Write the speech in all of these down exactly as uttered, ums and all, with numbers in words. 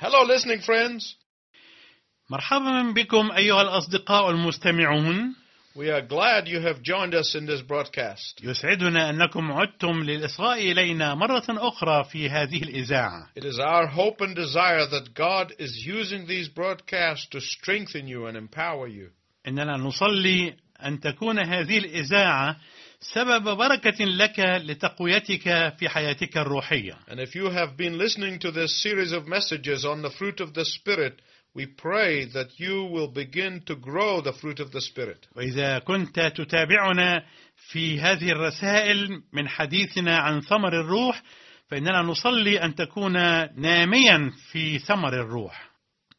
Hello, listening friends. مرحبا بكم أيها الأصدقاء المستمعون. We are glad you have joined us in this broadcast. يسعدنا أنكم عدتم للإصغاء إلينا مرة أخرى في هذه الإذاعة. It is our hope and desire that God is using these broadcasts to strengthen you and empower you. إننا نصلي أن تكون هذه الإذاعة سبب بركة لك لتقويتك في حياتك الروحية. And if you have been listening to this series of messages on the fruit of the Spirit, we pray that you will begin to grow the fruit of the Spirit. وإذا كنت تتابعنا في هذه الرسائل من حديثنا عن ثمر الروح، فإننا نصلي أن تكون ناميا في ثمر الروح.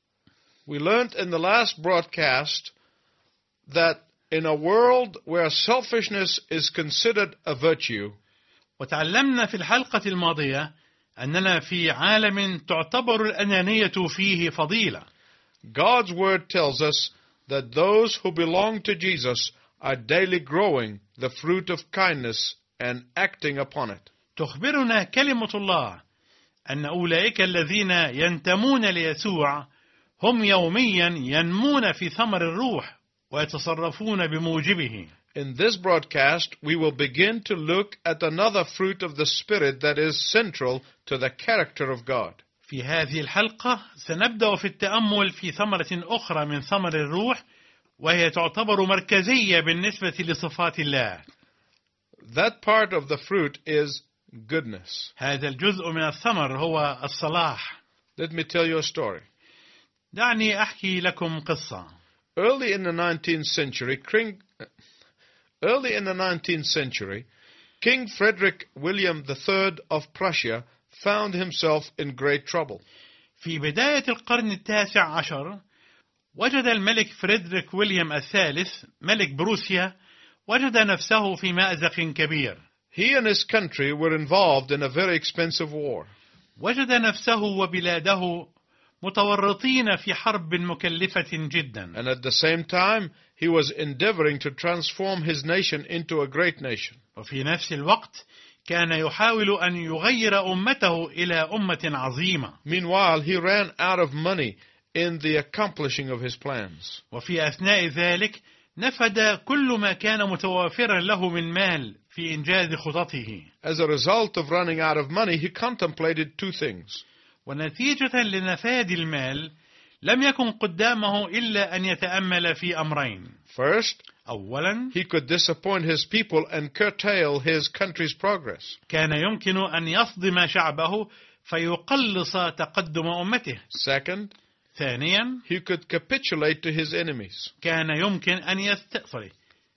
We learned in the last broadcast that in a world where selfishness is considered a virtue, وتعلمنا في الحلقة الماضية أننا في عالم تعتبر الأنانية فيه فضيلة. God's word tells us that those who belong to Jesus are daily growing the fruit of kindness and acting upon it. تخبرنا كلمة الله أن أولئك الذين ينتمون ليسوع هم يوميا ينمون في ثمر الروح ويتصرفون بموجبه. In this broadcast, we will begin to look at another fruit of the Spirit that is central to the character of God. في هذه الحلقة سنبدأ في التأمل في ثمرة أخرى من ثمر الروح، وهي تعتبر مركزية بالنسبة لصفات الله. That part of the fruit is goodness. هذا الجزء من الثمر هو الصلاح. Let me tell you a story. دعني أحكي لكم قصة. Early in the nineteenth century, King, early in the nineteenth century, King Frederick William the Third of Prussia found himself in great trouble. في بداية القرن التاسع عشر وجد الملك فريدريك ويليام الثالث ملك بروسيا وجد نفسه في مأزق كبير. He and his country were involved in a very expensive war. وجد نفسه وبلاده متورطين في حرب مكلفة جدا. And at the same time, he was endeavoring to transform his nation into a great nation. وفي نفس الوقت كان يحاول أن يغير أمته إلى أمة عظيمة. Meanwhile, he ran out of money in the accomplishing of his plans. وفي أثناء ذلك نفد كل ما كان متوافرا له من مال في إنجاز خططه. As a result of running out of money, he contemplated two things. ونتيجة لنفاد المال لم يكن قدامه إلا أن يتأمل في أمرين. First, أولا he could disappoint his people and curtail his country's progress. كان يمكن أن يصدم شعبه فيقلص تقدم أمته. Second, ثانيا he could capitulate to his enemies. كان يمكن أن يستأصل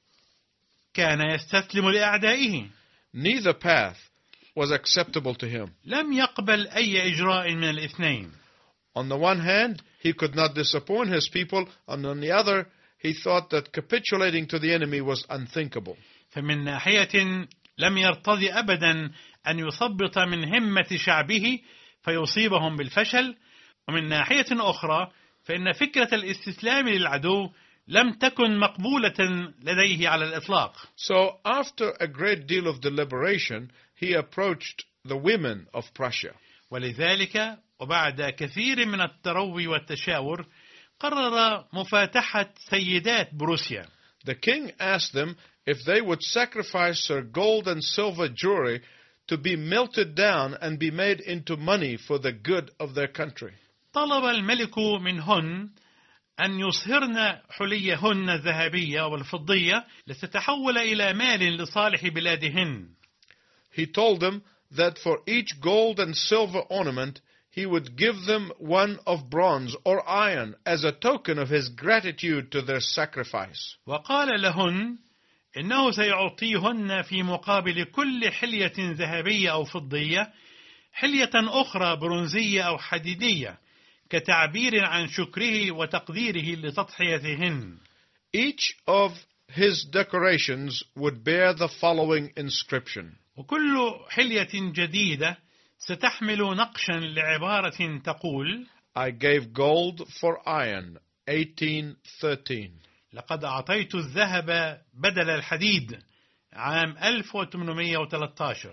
كان يستسلم لأعدائه. Neither path was acceptable to him. لم يقبل أي إجراء من الاثنين. On the one hand, he could not disappoint his people, and on the other, he thought that capitulating to the enemy was unthinkable. فمن ناحية لم يرتضي أبدا أن يثبط من همة شعبه فيصيبهم بالفشل، ومن ناحية أخرى فإن فكرة الاستسلام للعدو لم تكن مقبولة لديه على الإطلاق. So, after a great deal of deliberation, he approached the women of Prussia. ولذلك وبعد كثير من التروي والتشاور قرر مفاتحة سيدات بروسيا. The king asked them if they would sacrifice their gold and silver jewelry to be melted down and be made into money for the good of their country. طلب الملك منهن أن يصهرن حليهن الذهبية والفضية لتتحول إلى مال لصالح بلادهن. He told them that for each gold and silver ornament he would give them one of bronze or iron as a token of his gratitude to their sacrifice. وقال لهن إنه سيعطيهن في مقابل كل حلية ذهبية أو فضية حلية أخرى برونزية أو حديدية كتعبير عن شكره وتقديره لتضحيتهن. Each of his decorations would bear the following inscription. وكل حلية جديدة ستحمل نقشا لعبارة تقول: I gave gold for iron, eighteen thirteen. لقد أعطيت الذهب بدل الحديد، عام ألف وثمانمائة وثلاثة عشر.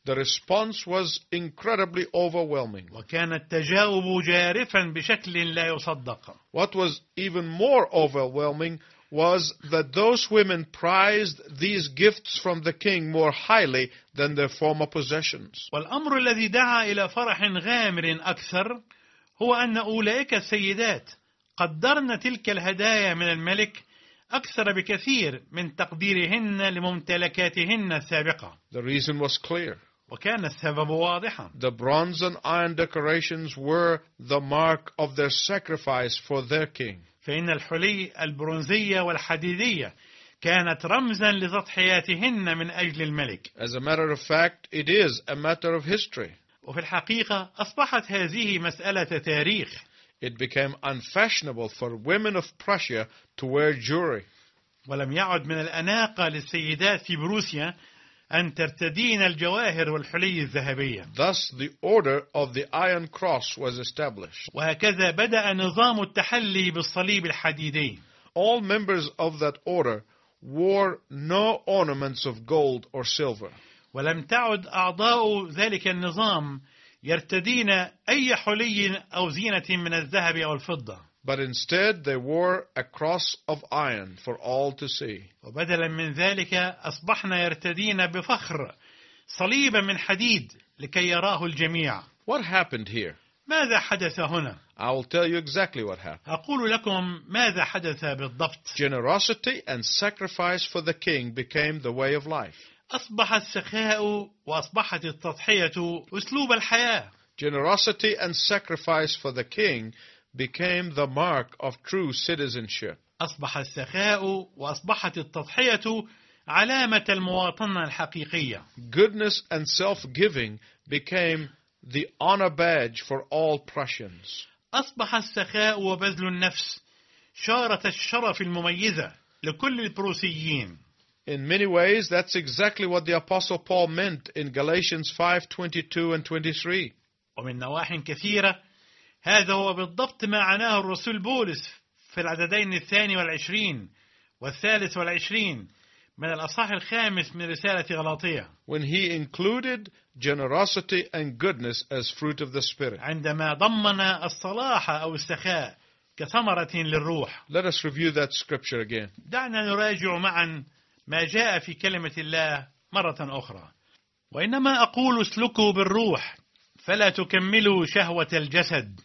The response was incredibly overwhelming. وكان التجاوب جارفا بشكل لا يصدق. What was even more overwhelming was that those women prized these gifts from the king more highly than their former possessions. والأمر الذي دعا إلى فرح غامر أكثر هو أن أولئك السيدات قدرن تلك الهدايا من الملك أكثر بكثير من تقديرهن لممتلكاتهن السابقة. The reason was clear. وكان السبب واضحا. The bronze and iron decorations were the mark of their sacrifice for their king. فإن الحلي البرونزية والحديدية كانت رمزا لتضحياتهن من أجل الملك. As a matter of fact, it is a matter of history. وفي الحقيقة أصبحت هذه مسألة تاريخ. It became unfashionable for women of Prussia to wear jewelry. ولم يعد من الأناقة للسيدات في بروسيا أن ترتدين الجواهر والحلي الذهبية. Thus, the order of the Iron Cross was established. وهكذا بدأ نظام التحلي بالصليب الحديدي. All members of that order wore no ornaments of gold or silver. ولم تعد أعضاء ذلك النظام يرتدين أي حلي أو زينة من الذهب أو الفضة. But instead they wore a cross of iron for all to see. وبدلا من ذلك أصبحنا يرتدين بفخر صليبا من حديد لكي يراه الجميع. What happened here? ماذا حدث هنا؟ I will tell you exactly what happened. أقول لكم ماذا حدث بالضبط. Generosity and sacrifice for the king became the way of life. أصبح السخاء وأصبحت التضحية أسلوب الحياة. Generosity and sacrifice for the king became the mark of true citizenship. أصبح السخاء وأصبحت التضحية علامة المواطنة الحقيقية. Goodness and self-giving became the honor badge for all Prussians. أصبح السخاء وبذل النفس شارة الشرف المميزة لكل البروسيين. In many ways, that's exactly what the Apostle Paul meant in Galatians five twenty-two and twenty-three. ومن نواحي كثيرة هذا هو بالضبط ما عناه الرسول بولس في العددين الثاني والعشرين والثالث والعشرين من الأصحاح الخامس من رسالة غلاطية. When he included generosity and goodness as fruit of the Spirit. عندما ضمن الصلاح أو السخاء كثمرة للروح. Let us review that scripture again. دعنا نراجع معا ما جاء في كلمة الله مرة أخرى. وإنما أقول اسلكوا بالروح فلا تكملوا شهوة الجسد،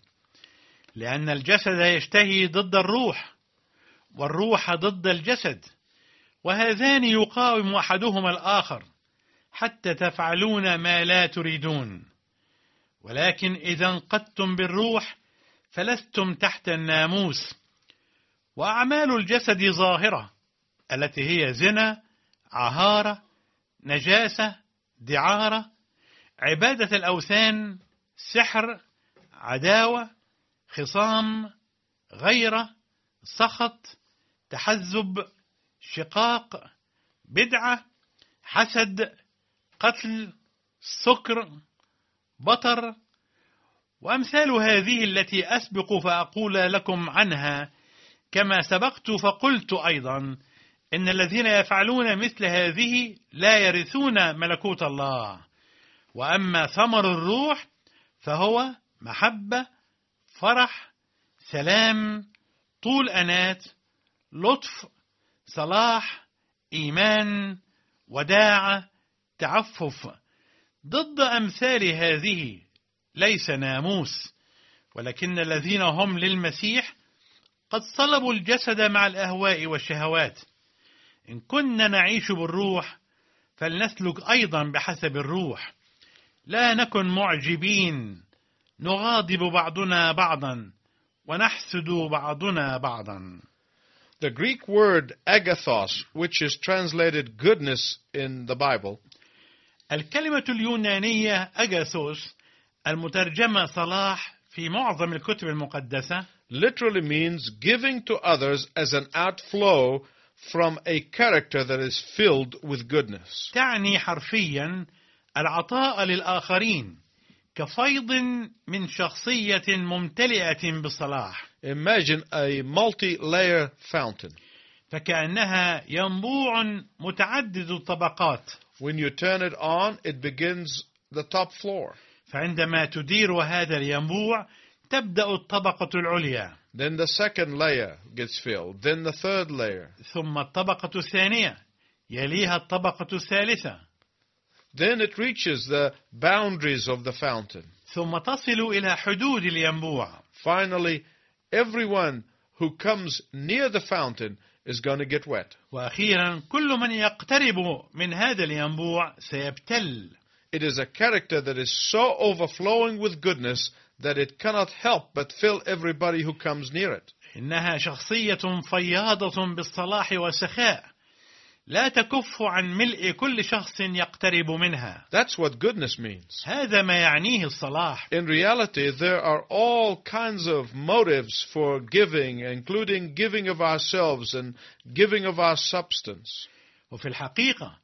لأن الجسد يشتهي ضد الروح والروح ضد الجسد، وهذان يقاوم أحدهما الآخر حتى تفعلون ما لا تريدون. ولكن إذا انقدتم بالروح فلستم تحت الناموس. وأعمال الجسد ظاهرة التي هي زنا، عهارة، نجاسة، دعارة، عبادة الأوثان، سحر، عداوة، خصام، غيرة، سخط، تحزب، شقاق، بدعة، حسد، قتل، سكر، بطر، وأمثال هذه التي أسبق فأقول لكم عنها، كما سبقت فقلت أيضا إن الذين يفعلون مثل هذه لا يرثون ملكوت الله. وأما ثمر الروح فهو محبة، فرح، سلام، طول أنات، لطف، صلاح، إيمان، وداعة، تعفف. ضد أمثال هذه ليس ناموس، ولكن الذين هم للمسيح قد صلبوا الجسد مع الأهواء والشهوات. إن كنا نعيش بالروح فلنسلك أيضا بحسب الروح. لا نكن معجبين، نغاضب بعضنا بعضا ونحسد بعضنا بعضا. The Greek word agathos, which is translated goodness in the Bible, الكلمة اليونانية أجاثوس المترجمة صلاح في معظم الكتب المقدسة literally means giving to others as an outflow from a character that is filled with goodness. تعني حرفيا العطاء للآخرين كفيض من شخصية ممتلئة بالصلاح. Imagine a multi-layer fountain. فكأنها ينبوع متعدد الطبقات. When you turn it on, it begins the top floor. فعندما تدير هذا الينبوع تبدأ الطبقة العليا، Then the second layer gets filled. Then the third layer. ثم الطبقة الثانية، يليها الطبقة الثالثة، Then it reaches the boundaries of the fountain. ثم تصل إلى حدود الينبوع. Finally, everyone who comes near the fountain is going to get wet. وأخيرا كل من يقترب من هذا الينبوع سيبتل. It is a character that is so overflowing with goodness that it cannot help but fill everybody who comes near it. إنها شخصية فياضة بالصلاح والسخاء، لا تكف عن ملء كل شخص يقترب منها. That's what goodness means. هذا ما يعنيه الصلاح. In reality, there are all kinds of motives for giving, including giving of ourselves and giving of our substance. وفي الحقيقة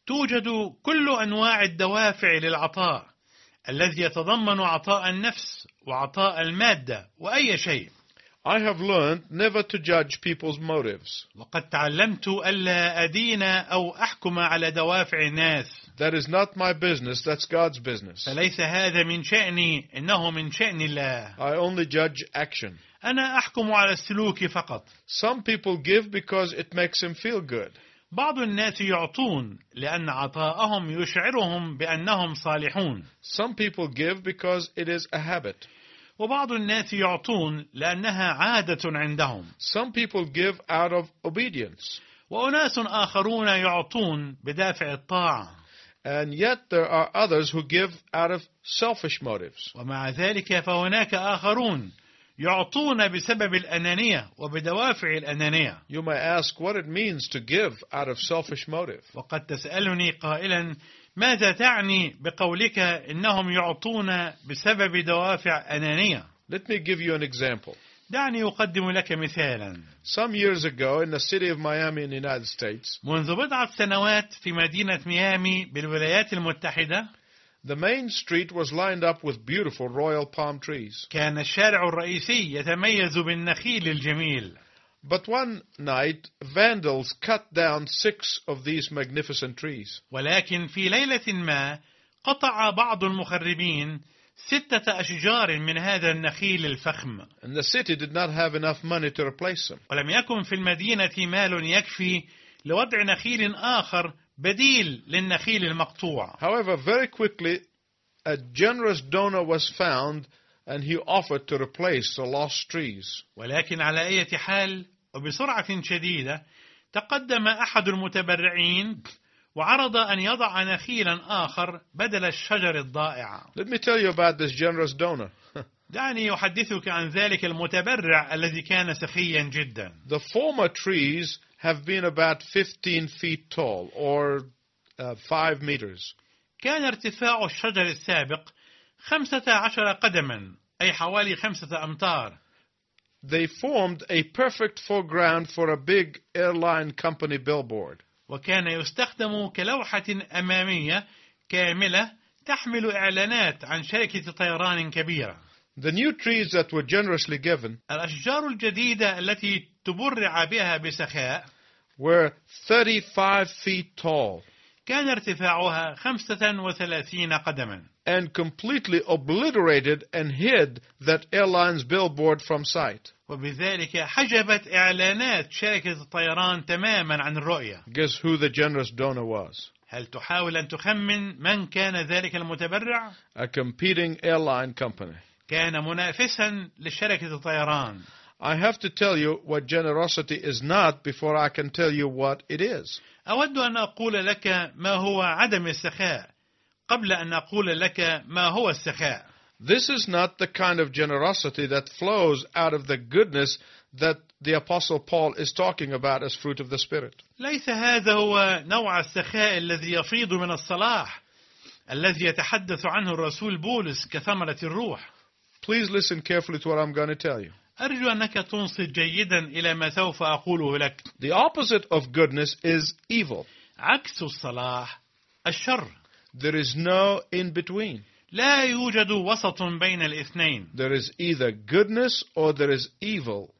توجد كل أنواع الدوافع للعطاء الذي يتضمن عطاء النفس وعطاء المادة وأي شيء. I have learned never to judge people's motives. وقد تعلمت ألا أدين أو أحكم على دوافع الناس. That is not my business, that's God's business. فليس هذا من شأني، إنه من شأن الله. I only judge action. أنا أحكم على السلوك فقط. Some people give because it makes them feel good. بعض الناس يعطون لأن عطاءهم يشعرهم بأنهم صالحون. Some people give because it is a habit. وبعض الناس يعطون لأنها عادة عندهم. Some people give out of obedience. وأناس آخرون يعطون بدافع الطاعة. And yet there are others who give out of selfish motives. ومع ذلك فهناك آخرون يعطون بسبب الأنانية وبدوافع الأنانية. You may ask what it means to give out of selfish motive. وقد تسألني قائلا ماذا تعني بقولك إنهم يعطون بسبب دوافع أنانية؟ Let me give you an example. دعني أقدم لك مثالا. Some years ago in the city of Miami in the United States, منذ بضعة سنوات في مدينة ميامي بالولايات المتحدة، the main street was lined up with beautiful royal palm trees. كان الشارع الرئيسي يتميز بالنخيل الجميل. But one night, vandals cut down six of these magnificent trees. ولكن في ليلة ما قطع بعض المخربين ستة أشجار من هذا النخيل الفخم. And the city did not have enough money to replace them. ولم يكن في المدينة مال يكفي لوضع نخيل آخر بديل للنخيل المقطوع. However, very quickly, a generous donor was found and he offered to replace the lost trees. ولكن على أي حال وبسرعة شديدة تقدم أحد المتبرعين وعرض أن يضع نخيلا آخر بدل الشجر الضائع. Let me tell you about this generous donor. دعني أحدثك عن ذلك المتبرع الذي كان سخيا جدا. The former trees have been about fifteen feet tall, or uh, five meters. كان ارتفاع الشجر السابق خمسة عشر قدما، أي حوالي خمسة أمتار. They formed a perfect foreground for a big airline company billboard. وكان يستخدم كلوحة أمامية كاملة تحمل إعلانات عن شركة طيران كبيرة. The new trees that were generously given الأشجار الجديدة التي تبرع بها بسخاء were thirty-five feet tall كان ارتفاعها خمسة وثلاثين قدما and completely obliterated and hid that airline's billboard from sight. وبذلك حجبت إعلانات شركة الطيران تماما عن الرؤية. Guess who the generous donor was? هل تحاول أن تخمن من كان ذلك المتبرع؟ A competing airline company. كان منافسا لشركة الطيران. I have to tell you what generosity is not before I can tell you what it is. أود أن أقول لك ما هو عدم السخاء قبل أن أقول لك ما هو السخاء. This is not the kind of generosity that flows out of the goodness that the Apostle Paul is talking about as fruit of the Spirit. ليس هذا هو نوع السخاء الذي يفيض من الصلاح الذي يتحدث عنه الرسول بولس كثمرة الروح. Please listen carefully to what I'm going to tell you. أرجو أنك تنصت جيدا إلى ما سوف أقوله لك. The opposite of goodness is evil. عكس الصلاح الشر. There is no in between. لا يوجد وسط بين الاثنين. There is either goodness or there is evil.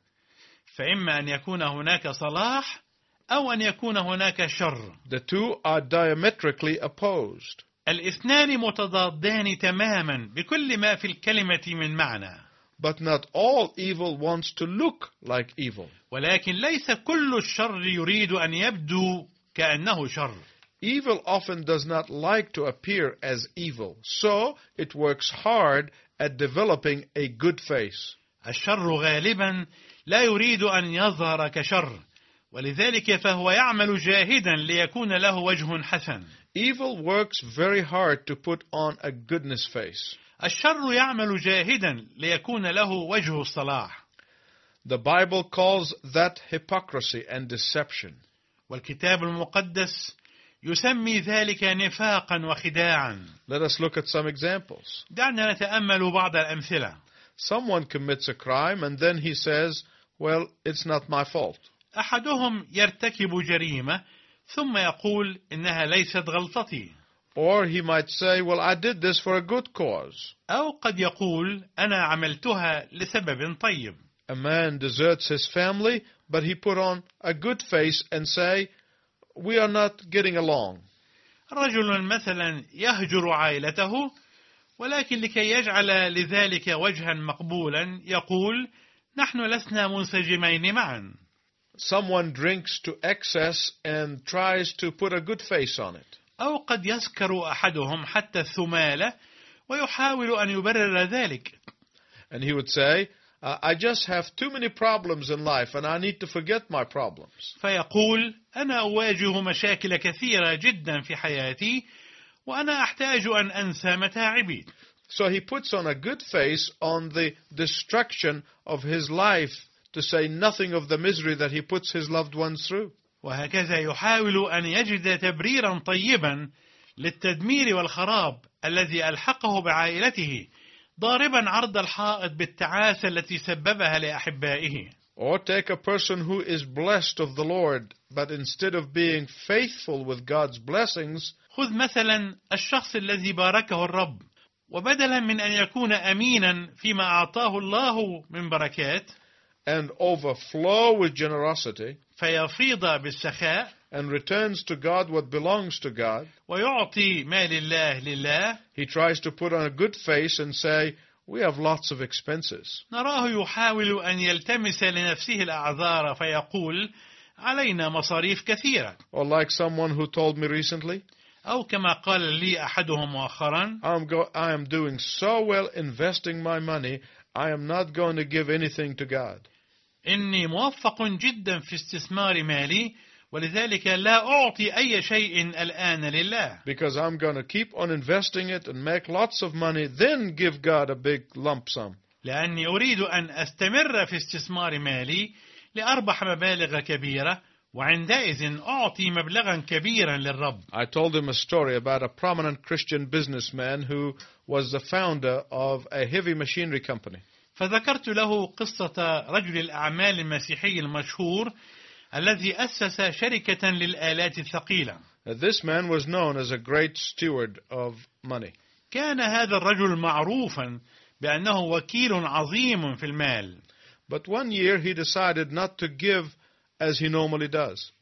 فإما أن يكون هناك صلاح أو أن يكون هناك شر. The two are diametrically opposed. الاثنان متضادان تماما بكل ما في الكلمة من معنى. But not all evil wants to look like evil. ولكن ليس كل الشر يريد أن يبدو كأنه شر. Evil often does not like to appear as evil, so it works hard at developing a good face. الشر غالبا لا يريد أن يظهر كشر، ولذلك فهو يعمل جاهدا ليكون له وجه حسن. Evil works very hard to put on a goodness face. الشر يعمل جاهدا ليكون له وجه الصلاح. The Bible calls that hypocrisy and deception. والكتاب المقدس يسمي ذلك نفاقا وخداعا. Let us look at some examples. دعنا نتأمل بعض الأمثلة. Someone commits a crime and then he says, well, it's not my fault. أحدهم يرتكب جريمة ثم يقول إنها ليست غلطتي. Or he might say, well, I did this for a good cause. أو قد يقول أنا عملتها لسبب طيب. A man deserts his family, but he put on a good face and say, we are not getting along. رجل مثلا يهجر عائلته، ولكن لكي يجعل لذلك وجها مقبولا يقول نحن لسنا منسجمين معا. Someone drinks to excess and tries to put a good face on it. أو قد يسكر أحدهم حتى الثمالة ويحاول أن يبرر ذلك. And he would say, uh, I just have too many problems in life and I need to forget my problems. فيقول أنا أواجه مشاكل كثيرة جدا في حياتي وأنا أحتاج أن أنسى متاعبي. So he puts on a good face on the destruction of his life, to say nothing of the misery that he puts his loved ones through. وهكذا يحاول أن يجد تبريرا طيبا للتدمير والخراب الذي ألحقه بعائلته، ضاربا عرض الحائط بالتعاسة التي سببها لأحبائه. Or take a person who is blessed of the Lord, but instead of being faithful with God's blessings, خذ مثلا الشخص الذي باركه الرب، وبدلا من أن يكون أمينا فيما أعطاه الله من بركات and overflow with generosity, فيفيض بالسخاء and returns to God what belongs to God, ويعطي ما لله لله، he tries to put on a good face and say, we have lots of expenses. نراه يحاول أن يلتمس لنفسه الأعذار فيقول علينا مصاريف كثيرة. Or like someone who told me recently, أو كما قال لي أحدهم مؤخرا I'm go- I am doing so well investing my money, I am not going to give anything to God. إني موفق جدا في استثمار مالي ولذلك لا أعطي أي شيء الآن لله. Because I'm going to keep on investing it and make lots of money, then give God a big lump sum. لأني أريد أن أستمر في استثمار مالي لأربح مبالغ كبيرة وعندئذ أعطي مبلغا كبيرا للرب. I told him a story about a prominent Christian businessman who was the founder of a heavy machinery company. فذكرت له قصة رجل الأعمال المسيحي المشهور الذي أسس شركة للآلات الثقيلة. This man was known as a great steward of money. كان هذا الرجل معروفا بأنه وكيل عظيم في المال. But one year he decided not to give as he normally does.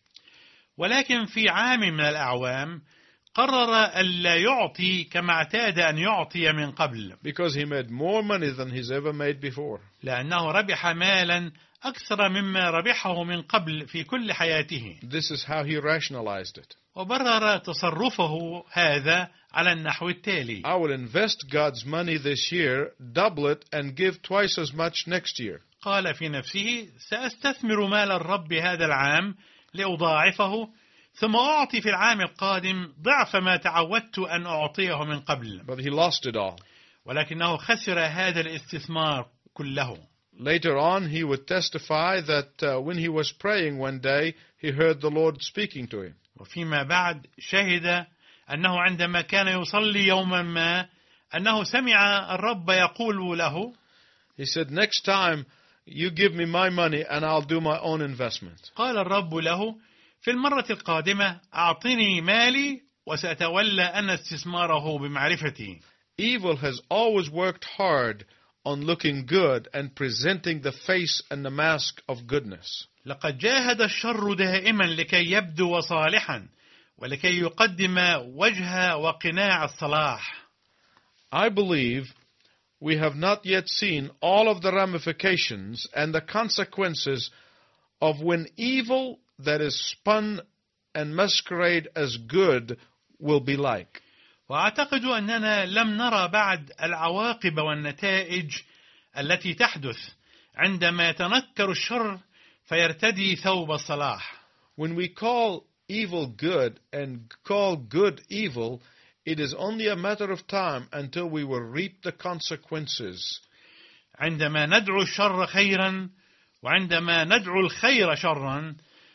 ولكن في عام من الأعوام قرر ألا يعطي كما اعتاد أن يعطي من قبل. Because he made more money than he's ever made before. لأنه ربح مالا أكثر مما ربحه من قبل في كل حياته. This is how he rationalized it. وبرر تصرفه هذا على النحو التالي: I will invest God's money this year, double it, and give twice as much next year. قال في نفسه سأستثمر مال الرب هذا العام لأضاعفه ثم أعطي في العام القادم ضعف ما تعودت أن أعطيه من قبل. But he lost it all. ولكنه خسر هذا الاستثمار كله. Later on, he would testify that uh, when he was praying one day, he heard the Lord speaking to him. وفيما بعد شهد أنه عندما كان يصلي يوما ما أنه سمع الرب يقول له: He said, next time you give me my money and I'll do my own investment. قال الرب له: في المرة القادمة أعطني مالي وسأتولى أنا استثماره بمعرفتي. Evil has always worked hard on looking good and presenting the face and the mask of goodness. لقد جاهد الشر دائما لكي يبدو صالحا ولكي يقدم وجه وقناع الصلاح. I believe we have not yet seen all of the ramifications and the consequences of when evil that is spun and masquerade as good will be like. وأعتقد أننا لم نرى بعد العواقب والنتائج التي تحدث عندما يتنكر الشر فيرتدي ثوب الصلاح. When we call evil good and call good evil, it is only a matter of time until we will reap the consequences. عندما ندعو الشر خيرا وعندما ندعو الخير شرا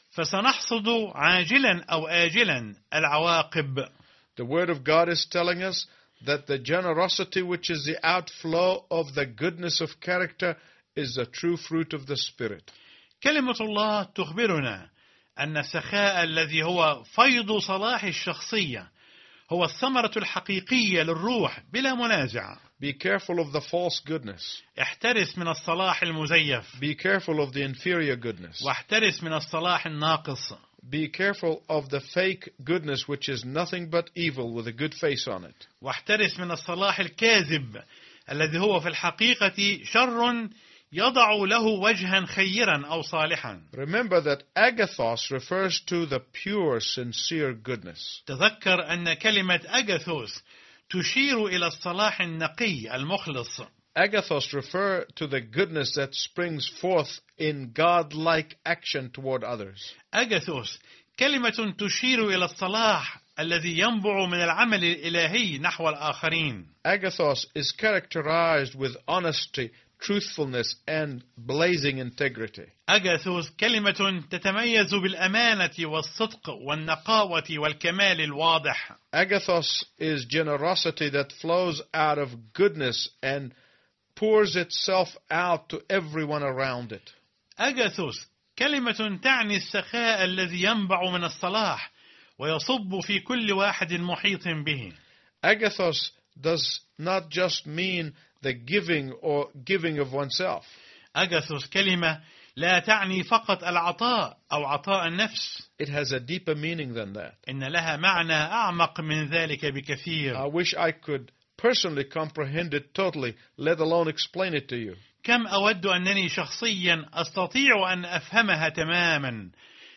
فسنحصد عاجلا أو آجلا العواقب. The Word of God is telling us that the generosity which is the outflow of the goodness of character is the true fruit of the Spirit. كلمة الله تخبرنا أن السخاء الذي هو فيض صلاح الشخصية هو الثمرة الحقيقية للروح بلا منازع. Be careful of the false goodness. احترس من الصلاح المزيف. Be careful of the inferior goodness. واحترس من الصلاح الناقص. Be careful of the fake goodness which is nothing but evil with a good face on it. واحترس من الصلاح الكاذب الذي هو في الحقيقة شر يضع له وجها خيرا أو صالحا. Remember that agathos refers to the pure, sincere goodness. تذكر أن كلمة أغاثوس تشير إلى الصلاح النقي المخلص. Agathos refer to the goodness that springs forth in God-like action toward others. أغاثوس كلمة تشير إلى الصلاح الذي ينبع من العمل الإلهي نحو الآخرين. Agathos is characterized with honesty, truthfulness, and blazing integrity. أغاثوس كلمة تتميز بالأمانة والصدق والنقاوة والكمال الواضح. Agathos is generosity that flows out of goodness and pours itself out to everyone around it. أغاثوس كلمة تعني السخاء الذي ينبع من الصلاح ويصب في كل واحد محيط به. Agathos does not just mean the giving or giving of oneself. أغاثوس كلمة لا تعني فقط العطاء أو عطاء النفس. It has a deeper meaning than that. إن لها معنى أعمق من ذلك بكثير. I wish I could personally comprehend it totally, let alone explain it to you. كم أود أنني شخصيا أستطيع أن أفهمها تماما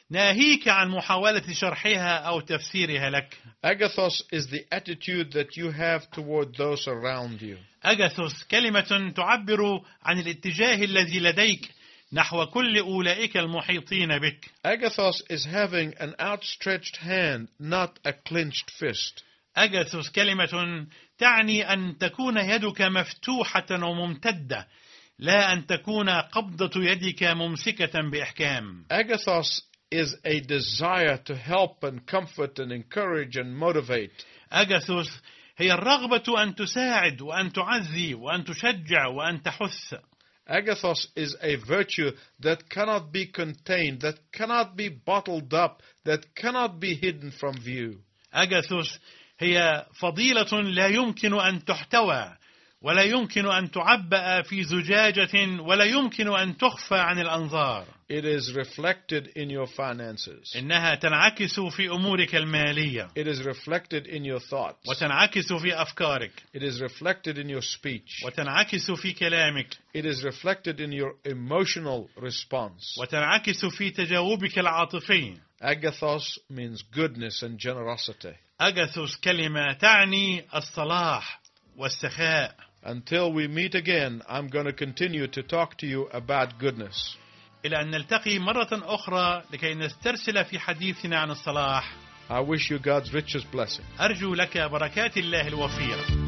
ناهيك عن محاولة شرحها أو تفسيرها لك. Agathos is the attitude that you have toward those around you. أغاثوس كلمة تعبر عن الاتجاه الذي لديك نحو كل أولئك المحيطين بك. Agathos is having an outstretched hand, not a clenched fist. أغاثوس كلمة تعني أن تكون يدك مفتوحة وممتدة لا أن تكون قبضة يدك ممسكة بإحكام. Agathos is a desire to help and comfort and encourage and motivate. أغاثوس هي الرغبة أن تساعد وأن تعزي وأن تشجع وأن تحث. Agathos is a virtue that cannot be contained, that cannot be bottled up, that cannot be hidden from view. أغاثوس هي فضيلة لا يمكن أن تحتوى ولا يمكن أن تعبأ في زجاجة ولا يمكن أن تخفى عن الأنظار. It is reflected in your finances. إنها تنعكس في أمورك المالية. It is reflected in your thoughts. وتنعكس في أفكارك. It is reflected in your speech. وتنعكس في كلامك. It is reflected in your emotional response. وتنعكس في تجاوبك العاطفي. Agathos means goodness and generosity. أغاثوس كلمة تعني الصلاح والسخاء. Until we meet again, I'm going to continue to talk to you about goodness. إلى أن نلتقي مرة أخرى لكي نسترسل في حديثنا عن الصلاح. I wish you God's richest blessing. أرجو لك بركات الله الوفيرة.